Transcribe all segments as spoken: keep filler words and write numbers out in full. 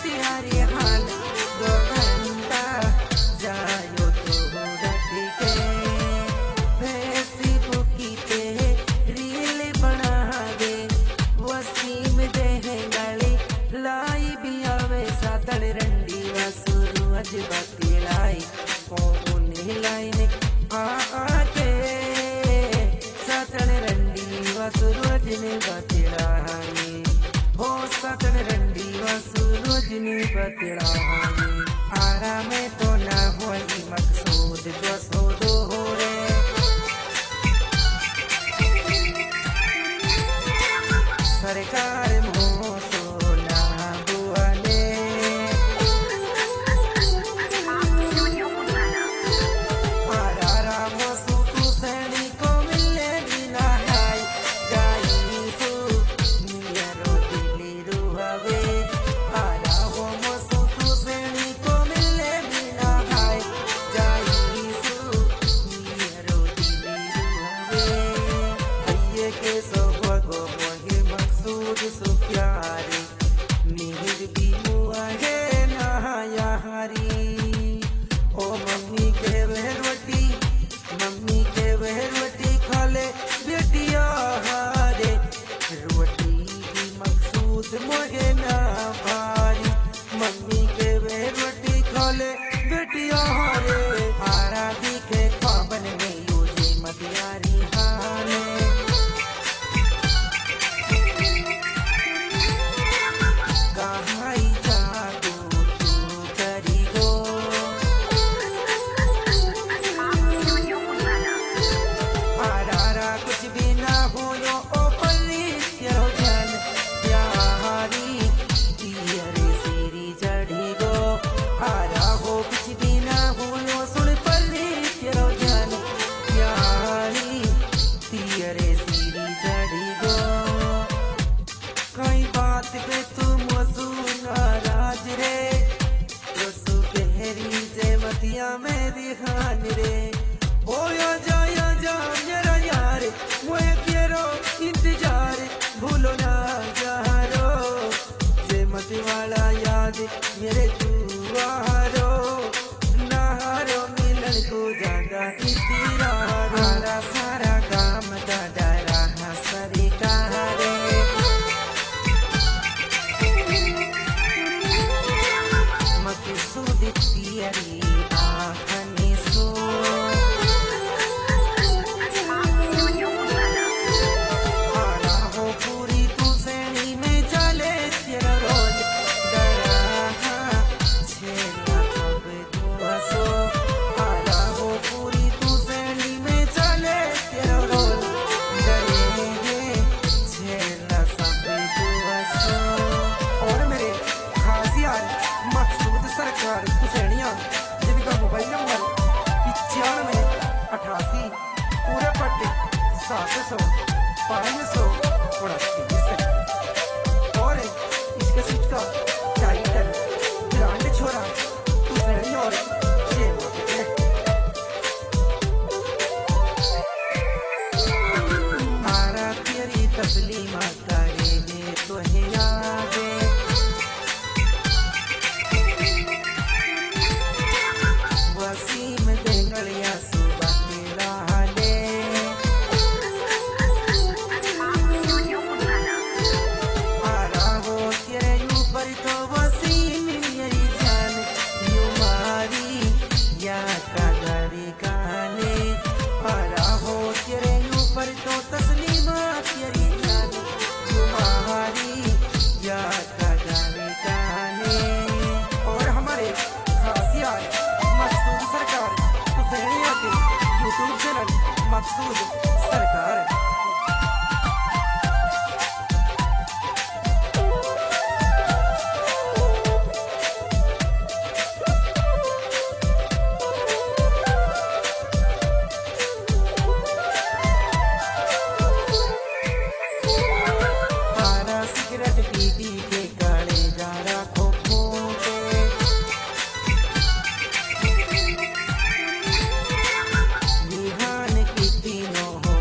तिहारी हाल दो घंटा जायो तो रख के फेसबुक पे रील बनावे वसीम दे गाली लाई भी आवे सातड़ रंडी वसुरु अज बाती लाई ओ उन्हें लाइन आ आके सातड़ रंडी वसुरु अज ने बाती लाई हो सातड़ रंडी वसुरु अज ने बाती लाई आरा में तो ना होई मकसूद जो सो दो हो रे सरकार मोह सोना बुआले आरा राम सु तू सैनी को मिले बिना हाय जाई सु नियरो दिली रुहावे आरा हो मसु तू सैनी को मिले बिना हाय जाई सु नियरो दिली रुहावे ये के सो भगो मकसूद सो प्यारे मिहिर भी मुआ है नहाया हरी ओ मम्मी के वह रोटी मम्मी के वह रोटी खा ले बेटिया हारे रोटी भी मकसूद मोहे ना भारी मम्मी के वह रोटी खा ले बेटिया हारे आरा दिखे ख्वाबन में यूजे मदियारी हारे कई बात पे तुम वसु नाराज रे वसु कहरी जे मतिया मेरी खान रे ओ या जा या जा मेरा यार मुझे करो इंतजार भूलो ना यारो जे मती वाला याद मेरे तू हारो ना हारो मिलन को ज्यादा इतिरा हारा सारा काम का डरा हसरी का रे मकसूद तिहारी आखने सो आना हो पूरी तू सैनी में चले तेरा रोज डरा छेला सब दुआ सो आना हो पूरी तू सैनी में चले तेरा रोज डरे छेला सब दुआ सो और मेरे खास यार मकसूद सरकार हुसैनिया जिनका मोबाइल नंबर इक्यानवे अठासी पूरे पट्टे सात सौ पाँच सौ उनतीस और इसके सीट का टाइटल ग्रांड छोरा हुसैनी और आरा तेरी तस्लीमा करे तो है यादे वसीम देंगलिया सुबह तेरा हाले आरा हो तेरे ऊपर तो वसीम मेरी जान यू मारी या कागरी गाने आरा हो तेरे ऊपर तो तस्लीमा तेरी जान यू मारी या कागरी गाने और हमारे खास यार मकसूद सरकार हुसैनिया के यूट्यूब चैनल मकसूद सरकार सिगरेट पी पी के काले जा रखो के निहान की तीनों हो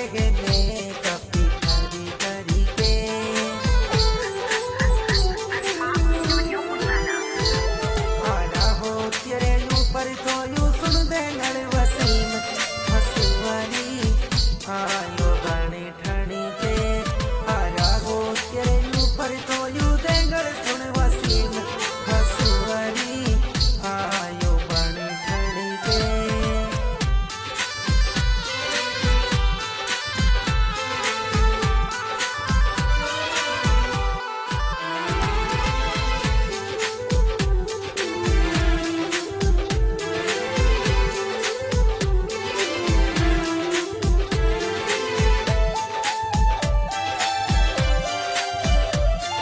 गेने